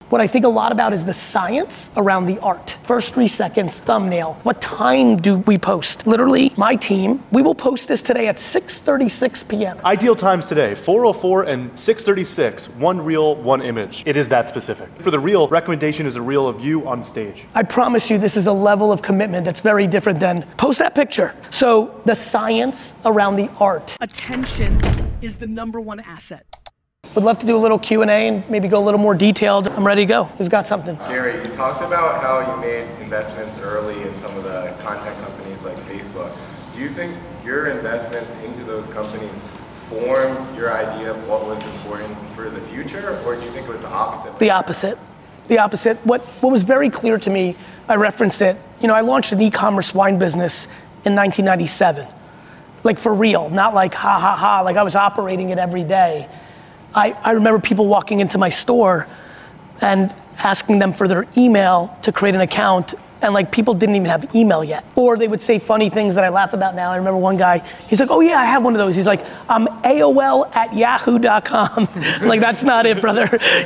What I think a lot about is the science around the art. First 3 seconds, thumbnail. What time do we post? Literally, my team, we will post this today at 6:36 p.m. Ideal times today, 4:04 and 6:36, one reel, one image. It is that specific. For the reel, recommendation is a reel of you on stage. I promise you this is a level of commitment that's very different than post that picture. So the science around the art. Attention is the number one asset. Would love to do a little Q&A and maybe go a little more detailed. I'm ready to go. Who's got something? Gary, you talked about how you made investments early in some of the content companies like Facebook. Do you think your investments into those companies formed your idea of what was important for the future, or do you think it was the opposite? The opposite. The opposite. What was very clear to me, I referenced it, I launched an e-commerce wine business in 1997. Like for real, not like like I was operating it every day. I remember people walking into my store and asking them for their email to create an account, and like people didn't even have email yet. Or they would say funny things that I laugh about now. I remember one guy, he's like, oh yeah, I have one of those. He's like, I'm AOL@yahoo.com. Like, that's not it, brother.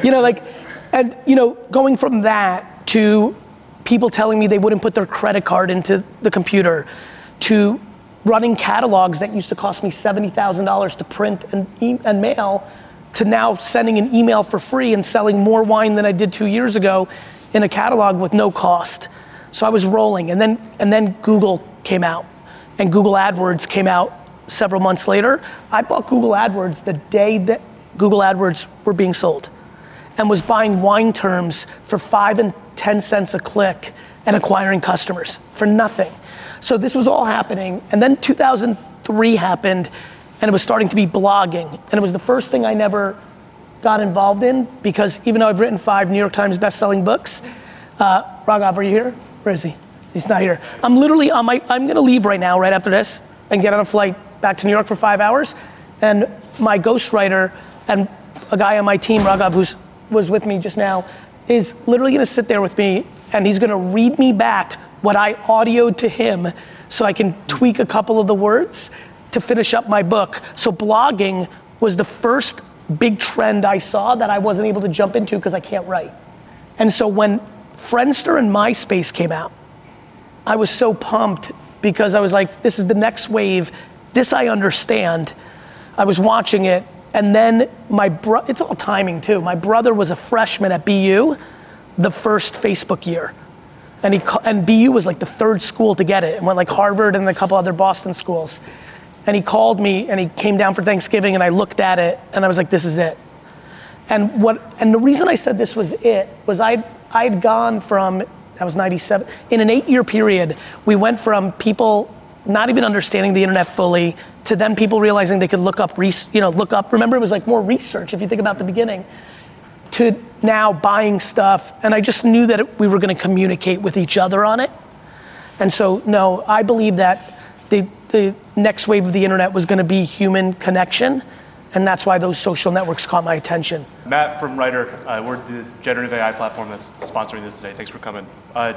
Going from that to people telling me they wouldn't put their credit card into the computer, to running catalogs that used to cost me $70,000 to print and mail, to now sending an email for free and selling more wine than I did 2 years ago in a catalog with no cost. So I was rolling, and then Google came out, and Google AdWords came out several months later. I bought Google AdWords the day that Google AdWords were being sold, and was buying wine terms for 5 and 10 cents a click and acquiring customers for nothing. So this was all happening, and then 2003 happened, and it was starting to be blogging, and it was the first thing I never got involved in, because even though I've written 5 New York Times best-selling books, Raghav, are you here? Where is he? He's not here. I'm literally I'm gonna leave right now, right after this, and get on a flight back to New York for 5 hours, and my ghostwriter and a guy on my team, Raghav, was with me just now, is literally gonna sit there with me, and he's gonna read me back what I audioed to him so I can tweak a couple of the words to finish up my book. So blogging was the first big trend I saw that I wasn't able to jump into because I can't write. And so when Friendster and MySpace came out, I was so pumped because I was like, this is the next wave. This I understand. I was watching it, and then it's all timing too. My brother was a freshman at BU the first Facebook year. And BU was like the 3rd school to get it, and went like Harvard and a couple other Boston schools. And he called me, and he came down for Thanksgiving, and I looked at it, and I was like, this is it. And the reason I said this was it was I'd gone from, that was 97, in an 8-year period, we went from people not even understanding the internet fully to then people realizing they could look up, remember it was like more research if you think about the beginning, to now buying stuff. And I just knew that we were gonna communicate with each other on it. And so, no, I believe that the next wave of the internet was gonna be human connection, and that's why those social networks caught my attention. Matt from Writer, we're the generative AI platform that's sponsoring this today. Thanks for coming.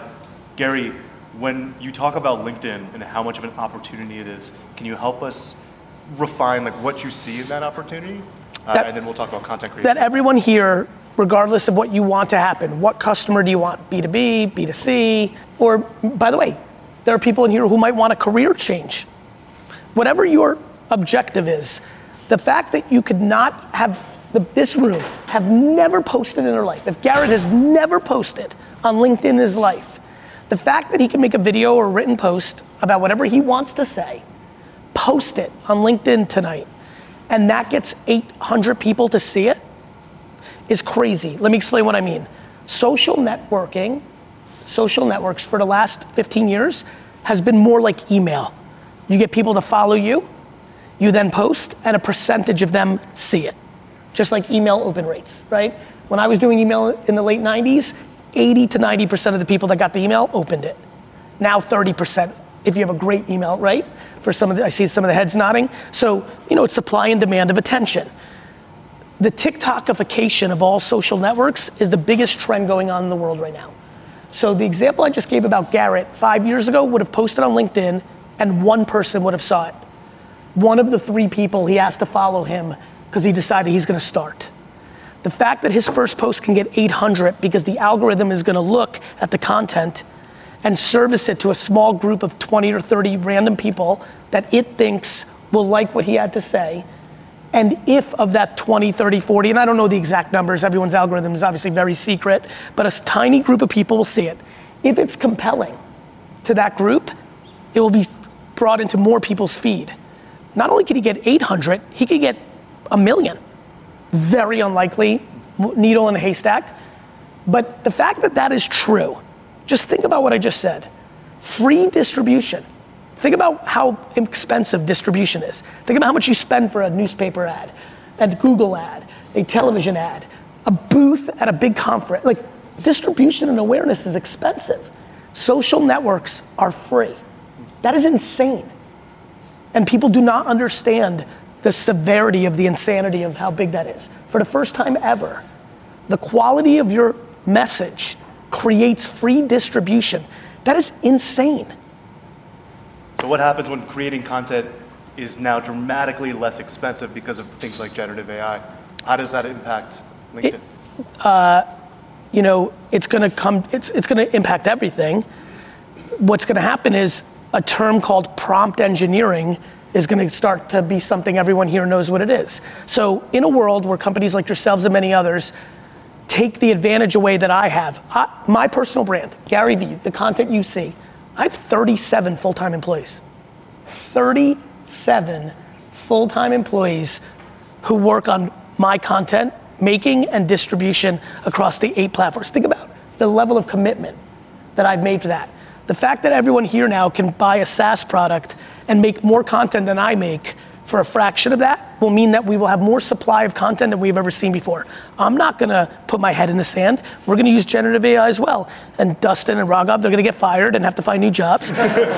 Gary, when you talk about LinkedIn and how much of an opportunity it is, can you help us refine like what you see in that opportunity? And then we'll talk about content creation. That everyone here, regardless of what you want to happen, what customer do you want? B2B, B2C, or by the way, there are people in here who might want a career change. Whatever your objective is, the fact that you could not have this room have never posted in their life. If Garrett has never posted on LinkedIn in his life, the fact that he can make a video or a written post about whatever he wants to say, post it on LinkedIn tonight, and that gets 800 people to see it, is crazy. Let me explain what I mean. Social networks for the last 15 years has been more like email. You get people to follow you, you then post, and a percentage of them see it. Just like email open rates, right? When I was doing email in the late 90s, 80 to 90% of the people that got the email opened it. Now 30%, if you have a great email, right? I see some of the heads nodding. So, it's supply and demand of attention. The TikTokification of all social networks is the biggest trend going on in the world right now. So the example I just gave about Garrett 5 years ago would have posted on LinkedIn and one person would have saw it. One of the 3 people he has to follow him because he decided he's gonna start. The fact that his first post can get 800 because the algorithm is gonna look at the content and service it to a small group of 20 or 30 random people that it thinks will like what he had to say. And if of that 20, 30, 40, and I don't know the exact numbers, everyone's algorithm is obviously very secret, but a tiny group of people will see it. If it's compelling to that group, it will be brought into more people's feed. Not only could he get 800, he could get 1 million. Very unlikely, needle in a haystack. But the fact that that is true, just think about what I just said. Free distribution. Think about how expensive distribution is. Think about how much you spend for a newspaper ad, a Google ad, a television ad, a booth at a big conference. Like, distribution and awareness is expensive. Social networks are free. That is insane. And people do not understand the severity of the insanity of how big that is. For the first time ever, the quality of your message creates free distribution. That is insane. So what happens when creating content is now dramatically less expensive because of things like generative AI? How does that impact LinkedIn? It's gonna impact everything. What's gonna happen is a term called prompt engineering is gonna start to be something everyone here knows what it is. So in a world where companies like yourselves and many others take the advantage away that I have, my personal brand, Gary Vee, the content you see, I have 37 full-time employees. 37 full-time employees who work on my content, making and distribution across the 8 platforms. Think about the level of commitment that I've made for that. The fact that everyone here now can buy a SaaS product and make more content than I make for a fraction of that will mean that we will have more supply of content than we've ever seen before. I'm not gonna put my head in the sand. We're gonna use generative AI as well. And Dustin and Raghav, they're gonna get fired and have to find new jobs.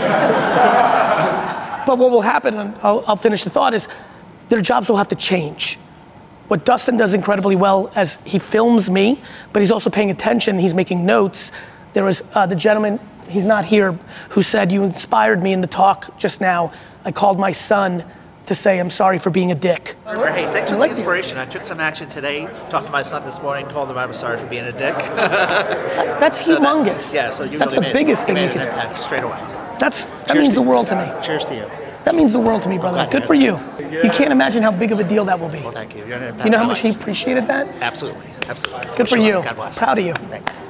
But what will happen, and I'll finish the thought, is their jobs will have to change. What Dustin does incredibly well as he films me, but he's also paying attention, he's making notes. There was the gentleman, he's not here, who said, "You inspired me in the talk just now. I called my son to say I'm sorry for being a dick." Hey, thanks for the inspiration. I took some action today, talked to my son this morning, told him I was sorry for being a dick. That's humongous. So you that's really the biggest thing you made can an do. impact straight away. That means the world to me. Cheers to you. That means the world to me, brother. Good for you. You can't imagine how big of a deal that will be. Well, thank you. You're an impact. You know how much he appreciated that? Absolutely. Good for you. God bless. Proud of you.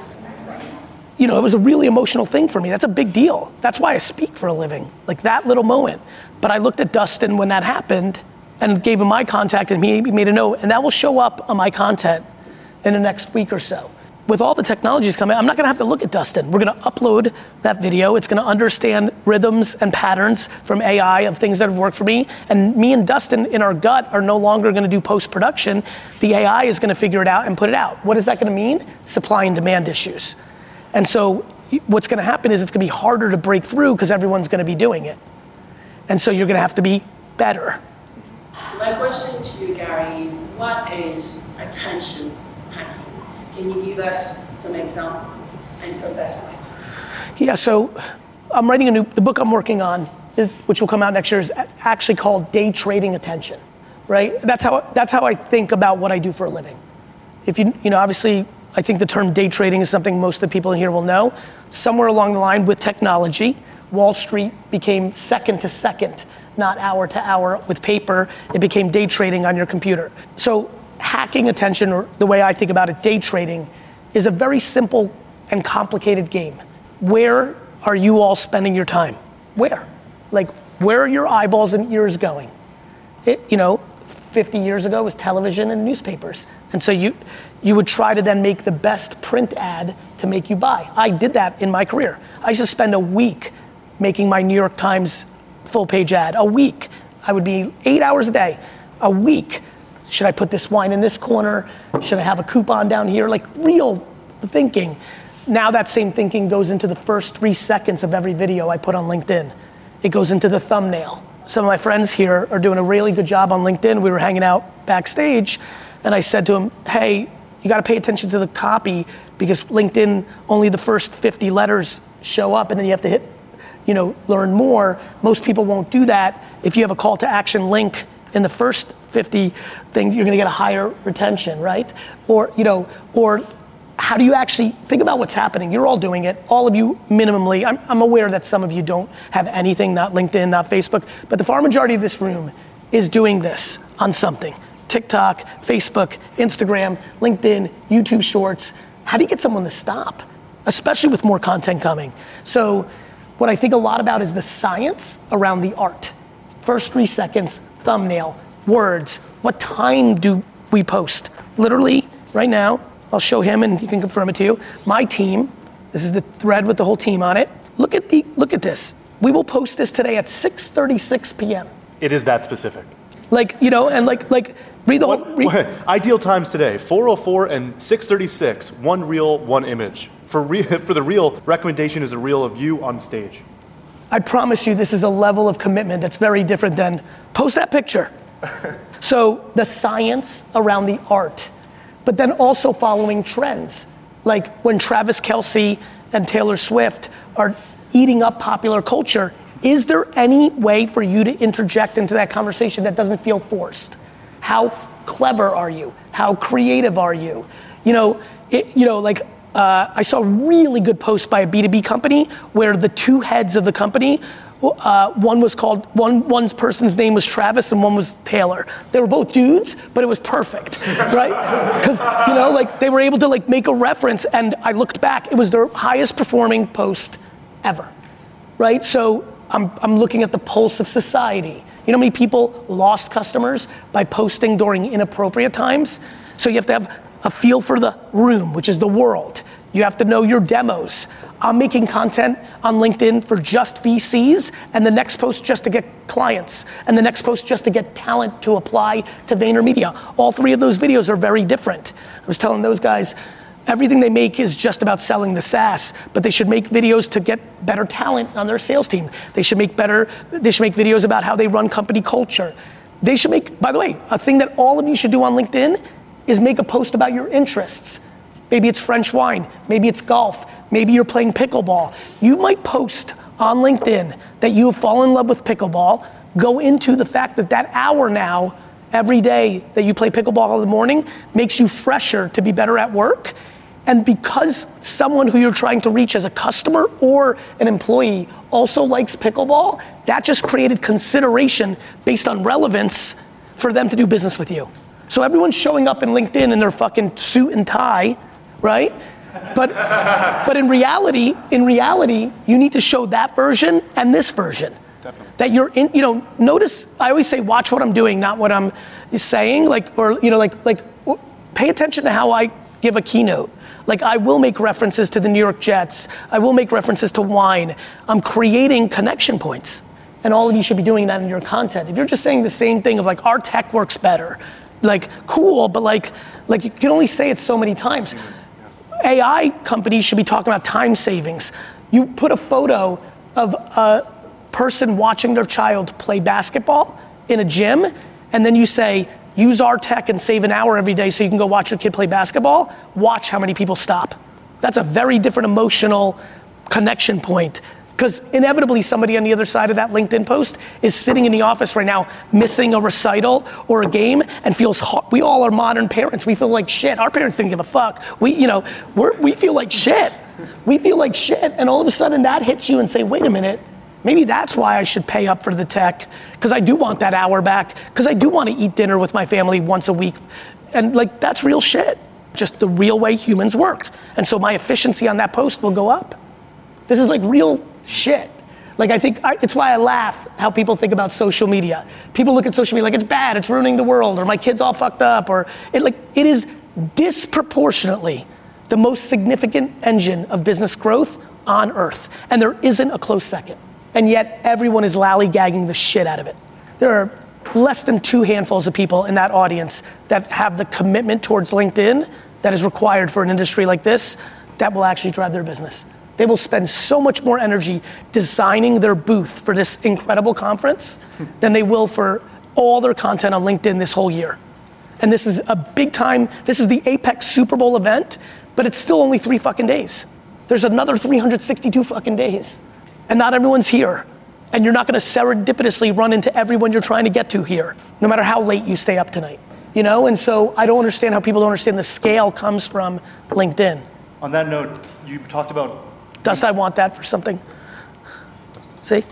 It was a really emotional thing for me. That's a big deal. That's why I speak for a living. Like that little moment. But I looked at Dustin when that happened and gave him my contact, and he made a note, and that will show up on my content in the next week or so. With all the technologies coming, I'm not gonna have to look at Dustin. We're gonna upload that video. It's gonna understand rhythms and patterns from AI of things that have worked for me. And me and Dustin in our gut are no longer gonna do post-production. The AI is gonna figure it out and put it out. What is that gonna mean? Supply and demand issues. And so what's gonna happen is it's gonna be harder to break through because everyone's gonna be doing it. And so you're gonna have to be better. So my question to you, Gary, is what is attention hacking? Can you give us some examples and some best practice? Yeah, so I'm writing the book I'm working on, which will come out next year, is actually called Day Trading Attention, right? That's how I think about what I do for a living. If obviously, I think the term day trading is something most of the people in here will know. Somewhere along the line with technology, Wall Street became second to second, not hour to hour with paper. It became day trading on your computer. So hacking attention, or the way I think about it, day trading, is a very simple and complicated game. Where are you all spending your time? Where? Like, where are your eyeballs and ears going? 50 years ago it was television and newspapers. And so you would try to then make the best print ad to make you buy. I did that in my career. I used to spend a week making my New York Times full page ad. A week. I would be 8 hours a day. A week. Should I put this wine in this corner? Should I have a coupon down here? Like real thinking. Now that same thinking goes into the first 3 seconds of every video I put on LinkedIn. It goes into the thumbnail. Some of my friends here are doing a really good job on LinkedIn. We were hanging out backstage and I said to him, hey, you gotta pay attention to the copy because LinkedIn, only the first 50 letters show up and then you have to hit, learn more. Most people won't do that. If you have a call to action link in the first 50 thing, you're gonna get a higher retention, right? Or, or how do you actually, think about what's happening. You're all doing it, all of you minimally. I'm aware that some of you don't have anything, not LinkedIn, not Facebook, but the far majority of this room is doing this on something. TikTok, Facebook, Instagram, LinkedIn, YouTube Shorts. How do you get someone to stop? Especially with more content coming. So what I think a lot about is the science around the art. First 3 seconds, thumbnail, words. What time do we post? Literally, right now, I'll show him and he can confirm it to you. My team, this is the thread with the whole team on it. Look at this. We will post this today at 6:36 p.m. It is that specific. And read the whole. Ideal times today, 4:04 and 6:36, one reel, one image. For the reel, recommendation is a reel of you on stage. I promise you this is a level of commitment that's very different than post that picture. So the science around the art, but then also following trends. Like when Travis Kelce and Taylor Swift are eating up popular culture, is there any way for you to interject into that conversation that doesn't feel forced? How clever are you? How creative are you? I saw a really good post by a B2B company where the two heads of the company, one person's name was Travis and one was Taylor. They were both dudes, but it was perfect, right? Because, they were able to make a reference, and I looked back, it was their highest performing post ever, right? So I'm looking at the pulse of society. You know how many people lost customers by posting during inappropriate times? So you have to have a feel for the room, which is the world. You have to know your demos. I'm making content on LinkedIn for just VCs, and the next post just to get clients, and the next post just to get talent to apply to VaynerMedia. All three of those videos are very different. I was telling those guys, everything they make is just about selling the SaaS, but they should make videos to get better talent on their sales team. They should make videos about how they run company culture. They should make, by the way, a thing that all of you should do on LinkedIn is make a post about your interests. Maybe it's French wine, maybe it's golf, maybe you're playing pickleball. You might post on LinkedIn that you have fallen in love with pickleball, go into the fact that hour now, every day that you play pickleball in the morning makes you fresher to be better at work. And because someone who you're trying to reach as a customer or an employee also likes pickleball, that just created consideration based on relevance for them to do business with you. So everyone's showing up in LinkedIn in their fucking suit and tie, right? But in reality, you need to show that version and this version. Definitely. That you're in, notice, I always say, watch what I'm doing, not what I'm saying, pay attention to how I give a keynote. I will make references to the New York Jets. I will make references to wine. I'm creating connection points. And all of you should be doing that in your content. If you're just saying the same thing of our tech works better, cool, but you can only say it so many times. AI companies should be talking about time savings. You put a photo of a person watching their child play basketball in a gym, and then you say, use our tech and save an hour every day so you can go watch your kid play basketball. Watch how many people stop. That's a very different emotional connection point, because inevitably somebody on the other side of that LinkedIn post is sitting in the office right now missing a recital or a game and feels we all are modern parents. We feel like shit. Our parents didn't give a fuck. We feel like shit. We feel like shit, and all of a sudden that hits you and say, wait a minute, maybe that's why I should pay up for the tech, because I do want that hour back, because I do want to eat dinner with my family once a week. And that's real shit. Just the real way humans work. And so my efficiency on that post will go up. This is real shit. It's why I laugh how people think about social media. People look at social media it's bad, it's ruining the world, or my kid's all fucked up, or it is disproportionately the most significant engine of business growth on earth. And there isn't a close second. And yet everyone is lollygagging the shit out of it. There are less than 2 handfuls of people in that audience that have the commitment towards LinkedIn that is required for an industry like this that will actually drive their business. They will spend so much more energy designing their booth for this incredible conference than they will for all their content on LinkedIn this whole year. And this is a big time, this is the Apex Super Bowl event, but it's still only 3 fucking days. There's another 362 fucking days. And not everyone's here. And you're not gonna serendipitously run into everyone you're trying to get to here, no matter how late you stay up tonight. You know, and so I don't understand how people don't understand the scale comes from LinkedIn. On that note, you talked about... Dust, I want that for something. See?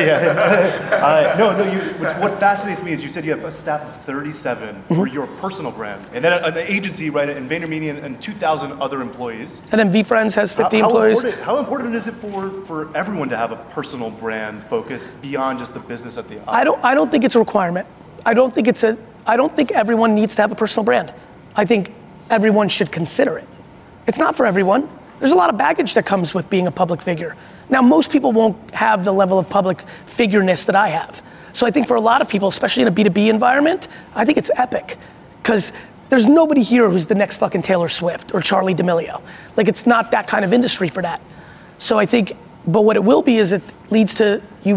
Yeah. What fascinates me is you said you have a staff of 37 for your personal brand, and then an agency, right, and VaynerMedia and 2,000 other employees. And then VeeFriends has 50 employees. How important is it for everyone to have a personal brand focus beyond just the business at the eye? I don't think it's a requirement. I don't think everyone needs to have a personal brand. I think everyone should consider it. It's not for everyone. There's a lot of baggage that comes with being a public figure. Now, most people won't have the level of public figureness that I have. So I think for a lot of people, especially in a B2B environment, I think it's epic. Because there's nobody here who's the next fucking Taylor Swift or Charli D'Amelio. Like, it's not that kind of industry for that. So I think, but what it will be is it leads to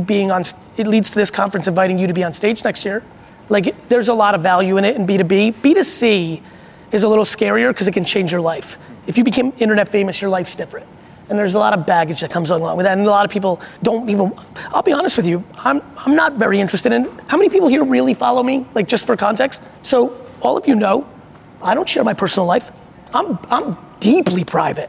this conference inviting you to be on stage next year. Like, there's a lot of value in it in B2B. B2C is a little scarier because it can change your life. If you became internet famous, your life's different. And there's a lot of baggage that comes along with that. And a lot of people don't even, I'll be honest with you, I'm not very interested in, how many people here really follow me? Like, just for context? So all of you know, I don't share my personal life. I'm deeply private.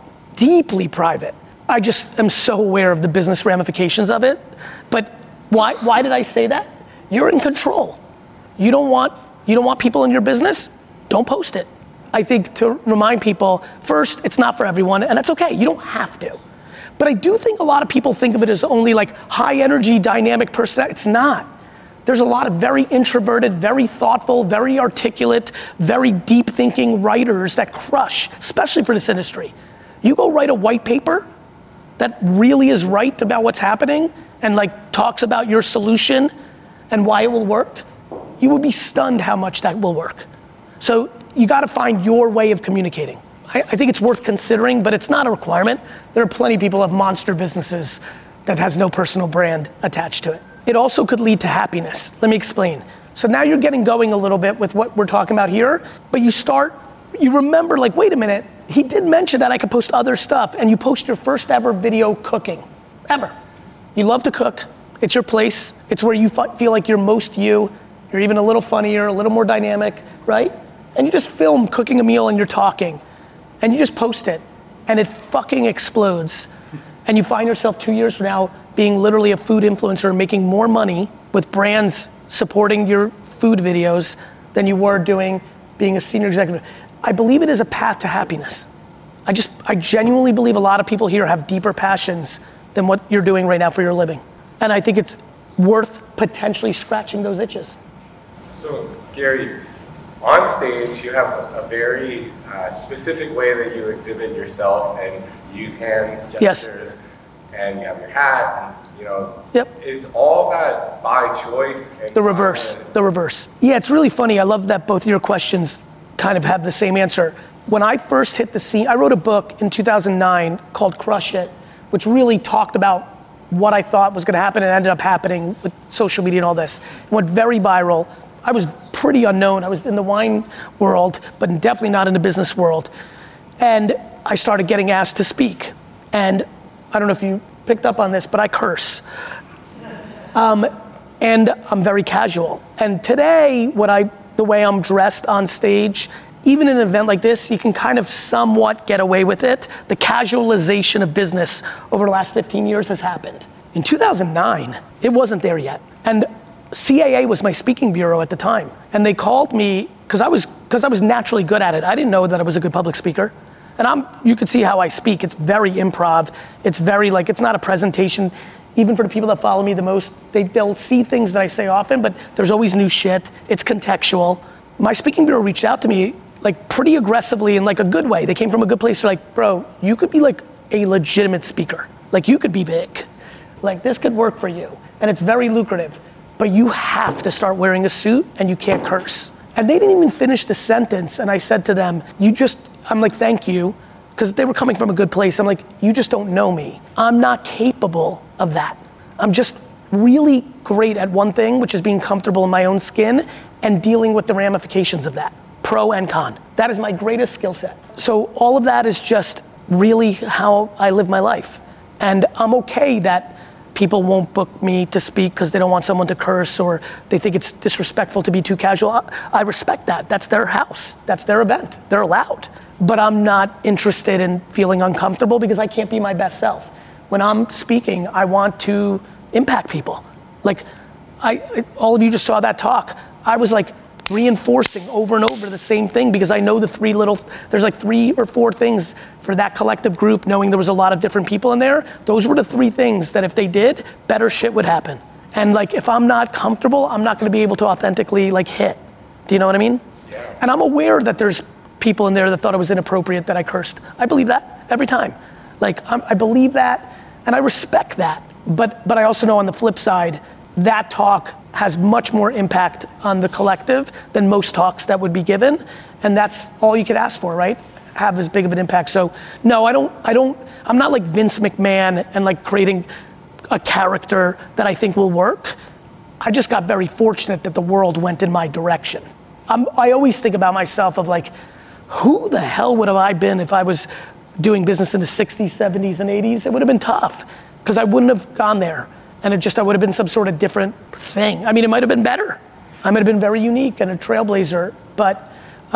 I just am so aware of the business ramifications of it. But why did I say that? You're in control. You don't want people in your business? Don't post it. I think to remind people, first, it's not for everyone, and that's okay, you don't have to. But I do think a lot of people think of it as only like high energy, dynamic person. It's not. There's a lot of very introverted, very thoughtful, very articulate, very deep thinking writers that crush, especially for this industry. You go write a white paper that really is right about what's happening and like talks about your solution and why it will work, you will be stunned how much that will work. So you gotta find your way of communicating. I think it's worth considering, but it's not a requirement. There are plenty of people who have monster businesses that has no personal brand attached to it. It also could lead to happiness. Let me explain. So now you're getting going a little bit with what we're talking about here, but you remember like, wait a minute, he did mention that I could post other stuff, and you post your first ever video cooking, ever. You love to cook, it's your place, it's where you feel like you're most you, you're even a little funnier, a little more dynamic, right? And you just film cooking a meal and you're talking, and you just post it, and it fucking explodes. And you find yourself 2 years from now being literally a food influencer, making more money with brands supporting your food videos than you were doing being a senior executive. I believe it is a path to happiness. I genuinely believe a lot of people here have deeper passions than what you're doing right now for your living. And I think it's worth potentially scratching those itches. So, Gary, on stage, you have a very specific way that you exhibit yourself and use hands, gestures, and you have your hat, and, you know. Yep. Is all that by choice? And the reverse. Yeah, it's really funny. I love that both of your questions kind of have the same answer. When I first hit the scene, I wrote a book in 2009 called Crush It, which really talked about what I thought was gonna happen and ended up happening with social media and all this. It went very viral. I was pretty unknown. I was in the wine world, but definitely not in the business world. And I started getting asked to speak. And I don't know if you picked up on this, but I curse. And I'm very casual. And today, the way I'm dressed on stage, even in an event like this, you can kind of somewhat get away with it. The casualization of business over the last 15 years has happened. In 2009, it wasn't there yet. And CAA was my speaking bureau at the time. And they called me, because I was naturally good at it. I didn't know that I was a good public speaker. And you could see how I speak. It's very improv. It's very it's not a presentation. Even for the people that follow me the most, they'll see things that I say often, but there's always new shit. It's contextual. My speaking bureau reached out to me pretty aggressively in a good way. They came from a good place. They're like, bro, you could be a legitimate speaker. You could be big. This could work for you. And it's very lucrative. But you have to start wearing a suit and you can't curse. And they didn't even finish the sentence. And I said to them, I'm like, thank you. Because they were coming from a good place. I'm like, you just don't know me. I'm not capable of that. I'm just really great at one thing, which is being comfortable in my own skin and dealing with the ramifications of that, pro and con. That is my greatest skill set. So all of that is just really how I live my life. And I'm okay that people won't book me to speak because they don't want someone to curse or they think it's disrespectful to be too casual. I respect that. That's their house. That's their event. They're allowed. But I'm not interested in feeling uncomfortable because I can't be my best self. When I'm speaking, I want to impact people. Like, all of you just saw that talk. I was like reinforcing over and over the same thing because I know there's like 3 or 4 things for that collective group, knowing there was a lot of different people in there. Those were the 3 things that if they did, better shit would happen. And like, if I'm not comfortable, I'm not gonna be able to authentically like hit. Do you know what I mean? Yeah. And I'm aware that there's people in there that thought it was inappropriate that I cursed. I believe that every time. Like, I believe that and I respect that. But I also know on the flip side, that talk has much more impact on the collective than most talks that would be given. And that's all you could ask for, right? Have as big of an impact. So no, I'm not like Vince McMahon and like creating a character that I think will work. I just got very fortunate that the world went in my direction. I always think about myself of like, who the hell would have I been if I was doing business in the 60s, 70s, and 80s? It would have been tough because I wouldn't have gone there. And I would have been some sort of different thing. I mean, it might have been better. I might have been very unique and a trailblazer, but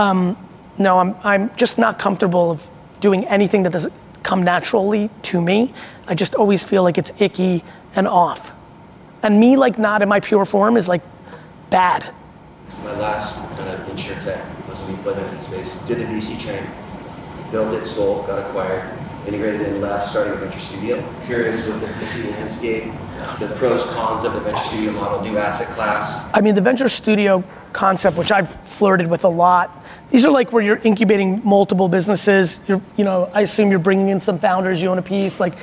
no, I'm just not comfortable of doing anything that doesn't come naturally to me. I just always feel like it's icky and off. And me like not in my pure form is like bad. So my last kind of insurtech was when we put into the space, did the VC train, built it, sold, got acquired, integrated in, left, starting a venture studio. Curious with the VC landscape, the pros, cons of the venture studio model, new asset class. I mean, the venture studio concept, which I've flirted with a lot, these are like where you're incubating multiple businesses. I assume you're bringing in some founders, you own a piece. Like,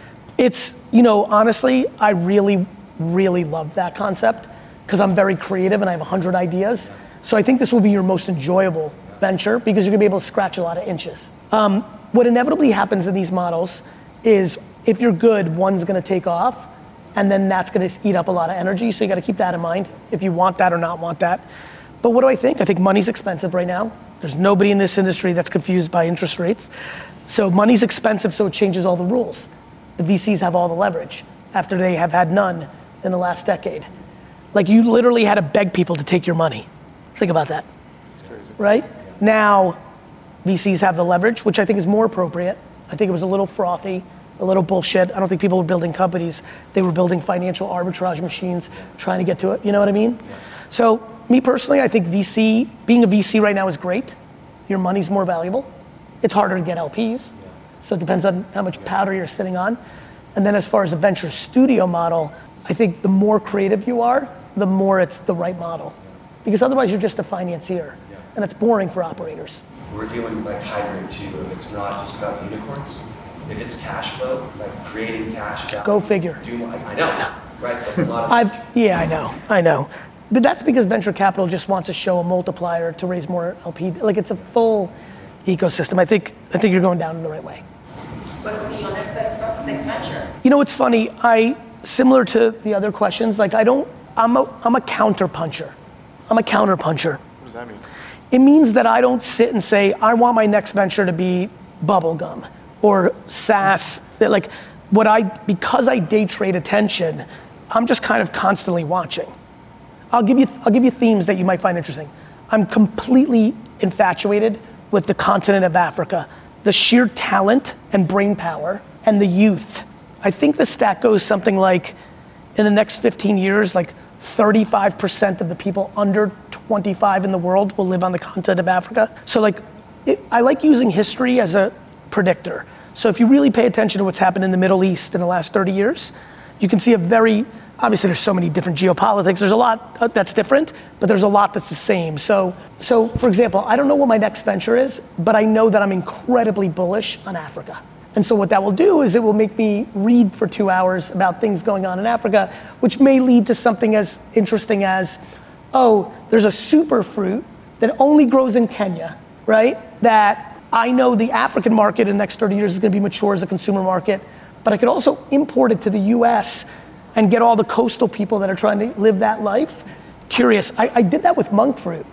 it's, honestly, I really, really love that concept because I'm very creative and I have 100 ideas. So I think this will be your most enjoyable venture because you're gonna be able to scratch a lot of inches. What inevitably happens in these models is if you're good, one's gonna take off and then that's gonna eat up a lot of energy. So you gotta keep that in mind if you want that or not want that. But what do I think? I think money's expensive right now. There's nobody in this industry that's confused by interest rates. So money's expensive, so it changes all the rules. The VCs have all the leverage after they have had none in the last decade. Like, you literally had to beg people to take your money. Think about that. That's crazy. Right? Now, VCs have the leverage, which I think is more appropriate. I think it was a little frothy, a little bullshit. I don't think people were building companies. They were building financial arbitrage machines, trying to get to it. You know what I mean? So, me personally, I think being a VC right now is great. Your money's more valuable. It's harder to get LPs. So it depends on how much powder you're sitting on. And then as far as a venture studio model, I think the more creative you are, the more it's the right model. Because otherwise you're just a financier. And it's boring for operators. We're doing like hybrid too. It's not just about unicorns. If it's cash flow, like creating cash value. Go figure. I know, right? But a lot of I know. But that's because venture capital just wants to show a multiplier to raise more LP. Like, it's a full ecosystem. I think you're going down in the right way. What would be your next venture? It's funny. Similar to the other questions, like I'm a counter puncher. I'm a counter puncher. What does that mean? It means that I don't sit and say, I want my next venture to be bubblegum or SaaS. That because I day trade attention, I'm just kind of constantly watching. I'll give you themes that you might find interesting. I'm completely infatuated with the continent of Africa, the sheer talent and brain power and the youth. I think the stat goes something like, in the next 15 years, like 35% of the people under 25 in the world will live on the continent of Africa. So I like using history as a predictor. So if you really pay attention to what's happened in the Middle East in the last 30 years, you can see obviously there's so many different geopolitics, there's a lot that's different, but there's a lot that's the same. So for example, I don't know what my next venture is, but I know that I'm incredibly bullish on Africa. And so what that will do is it will make me read for 2 hours about things going on in Africa, which may lead to something as interesting as, there's a super fruit that only grows in Kenya, right? That I know the African market in the next 30 years is gonna be mature as a consumer market, but I could also import it to the US and get all the coastal people that are trying to live that life curious. I did that with monk fruit.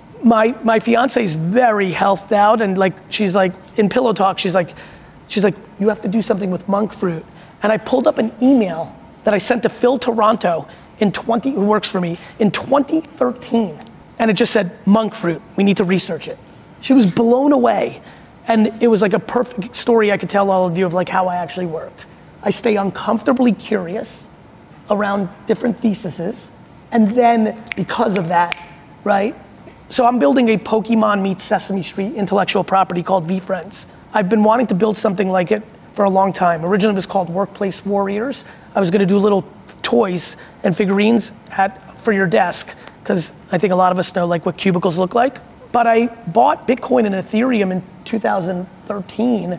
My fiance is very healthed out, and she's like, in Pillow Talk, she's like, you have to do something with monk fruit. And I pulled up an email that I sent to Phil Toronto who works for me, in 2013. And it just said, monk fruit, we need to research it. She was blown away. And it was like a perfect story I could tell all of you of like how I actually work. I stay uncomfortably curious around different theses. And then because of that, right? So I'm building a Pokemon meets Sesame Street intellectual property called VeeFriends. I've been wanting to build something like it for a long time. Originally it was called Workplace Warriors. I was gonna do little toys and figurines for your desk, because I think a lot of us know like what cubicles look like. But I bought Bitcoin and Ethereum in 2013,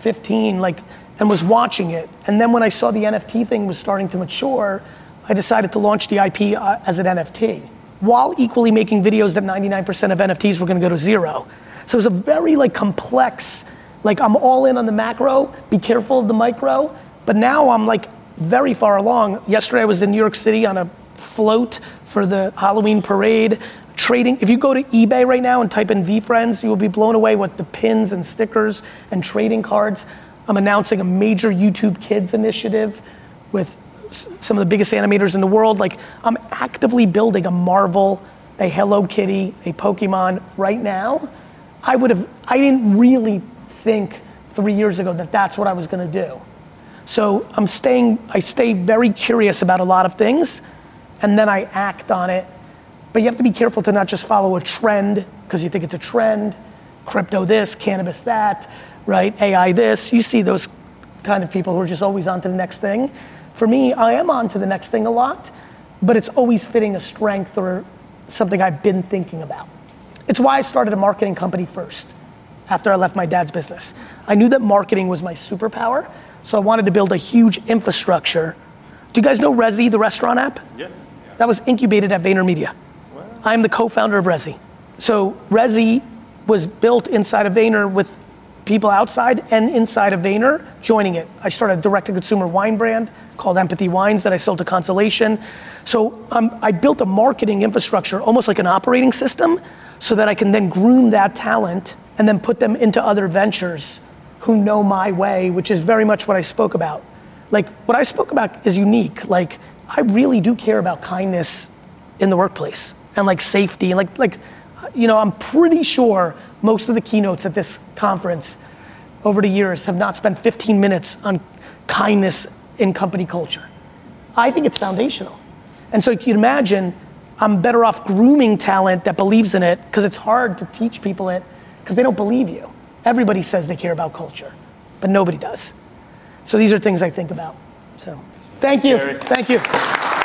15, and was watching it. And then when I saw the NFT thing was starting to mature, I decided to launch the IP as an NFT, while equally making videos that 99% of NFTs were gonna go to zero. So it was a very complex, I'm all in on the macro, be careful of the micro, but now I'm very far along. Yesterday I was in New York City on a float for the Halloween parade, trading. If you go to eBay right now and type in VeeFriends, you will be blown away with the pins and stickers and trading cards. I'm announcing a major YouTube Kids initiative with some of the biggest animators in the world. I'm actively building a Marvel, a Hello Kitty, a Pokemon right now. I didn't really think 3 years ago that that's what I was gonna do. So I stay very curious about a lot of things, and then I act on it. But you have to be careful to not just follow a trend, because you think it's a trend, crypto this, cannabis that, right? AI this. You see those kind of people who are just always on to the next thing. For me, I am on to the next thing a lot, but it's always fitting a strength or something I've been thinking about. It's why I started a marketing company first, after I left my dad's business. I knew that marketing was my superpower, so I wanted to build a huge infrastructure. Do you guys know Resy, the restaurant app? Yeah. That was incubated at VaynerMedia. Wow. I'm the co-founder of Resy. So Resy was built inside of Vayner with people outside and inside of Vayner joining it. I started a direct-to-consumer wine brand called Empathy Wines that I sold to Constellation. So I built a marketing infrastructure, almost like an operating system, so that I can then groom that talent and then put them into other ventures who know my way, which is very much what I spoke about. What I spoke about is unique. I really do care about kindness in the workplace and safety and I'm pretty sure most of the keynotes at this conference over the years have not spent 15 minutes on kindness in company culture. I think it's foundational. And so you can imagine I'm better off grooming talent that believes in it, because it's hard to teach people it because they don't believe you. Everybody says they care about culture, but nobody does. So these are things I think about. So thank you. Thank you.